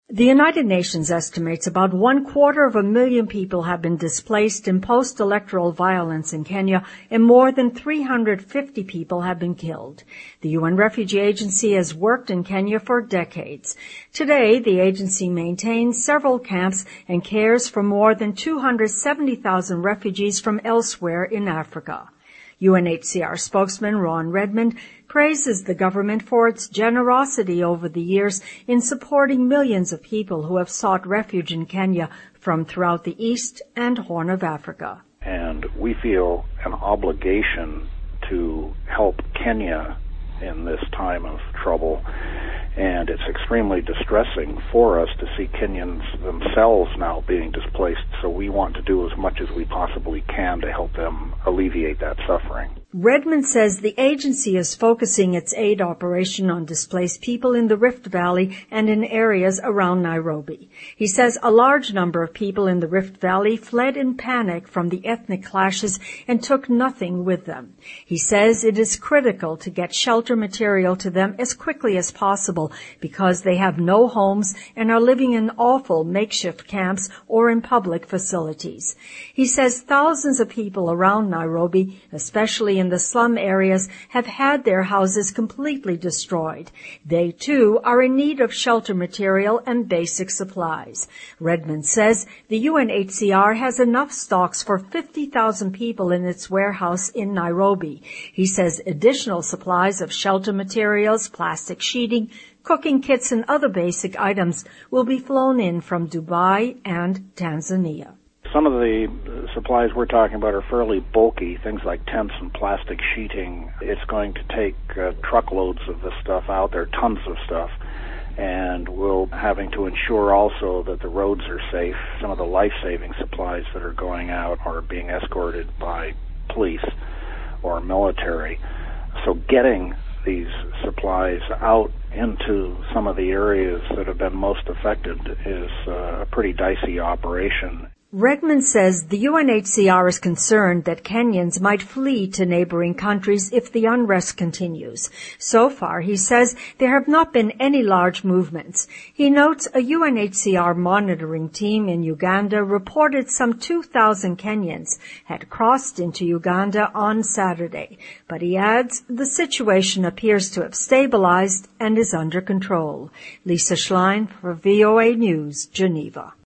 The United Nations estimates about 250,000 people have been displaced in post-electoral violence in Kenya, and more than 350 people have been killed. The UN Refugee Agency has worked in Kenya for decades. Today, the agency maintains several camps and cares for more than 270,000 refugees from elsewhere in Africa. UNHCR spokesman Ron Redmond praises the government for its generosity over the years in supporting millions of people who have sought refuge in Kenya from throughout the East and Horn of Africa. And we feel an obligation to help Kenya in this time of trouble. And it's extremely distressing for us to see Kenyans themselves now being displaced, so we want to do as much as we possibly can to help them alleviate that suffering. Redmond says the agency is focusing its aid operation on displaced people in the Rift Valley and in areas around Nairobi. He says a large number of people in the Rift Valley fled in panic from the ethnic clashes and took nothing with them. He says it is critical to get shelter material to them as quickly as possible because they have no homes and are living in awful makeshift camps or in public facilities. He says thousands of people around Nairobi, especially in the slum areas, have had their houses completely destroyed. They, too, are in need of shelter material and basic supplies. Redmond says the UNHCR has enough stocks for 50,000 people in its warehouse in Nairobi. He says additional supplies of shelter materials, plastic sheeting, cooking kits, and other basic items will be flown in from Dubai and Tanzania. Some of the supplies we're talking about are fairly bulky, things like tents and plastic sheeting. It's going to take truckloads of this stuff out there, tons of stuff, and we're having to ensure also that the roads are safe. Some of the life-saving supplies that are going out are being escorted by police or military. So getting these supplies out into some of the areas that have been most affected is a pretty dicey operation. Redmond says the UNHCR is concerned that Kenyans might flee to neighboring countries if the unrest continues. So far, he says, there have not been any large movements. He notes a UNHCR monitoring team in Uganda reported some 2,000 Kenyans had crossed into Uganda on Saturday. But he adds the situation appears to have stabilized and is under control. Lisa Schlein for VOA News, Geneva.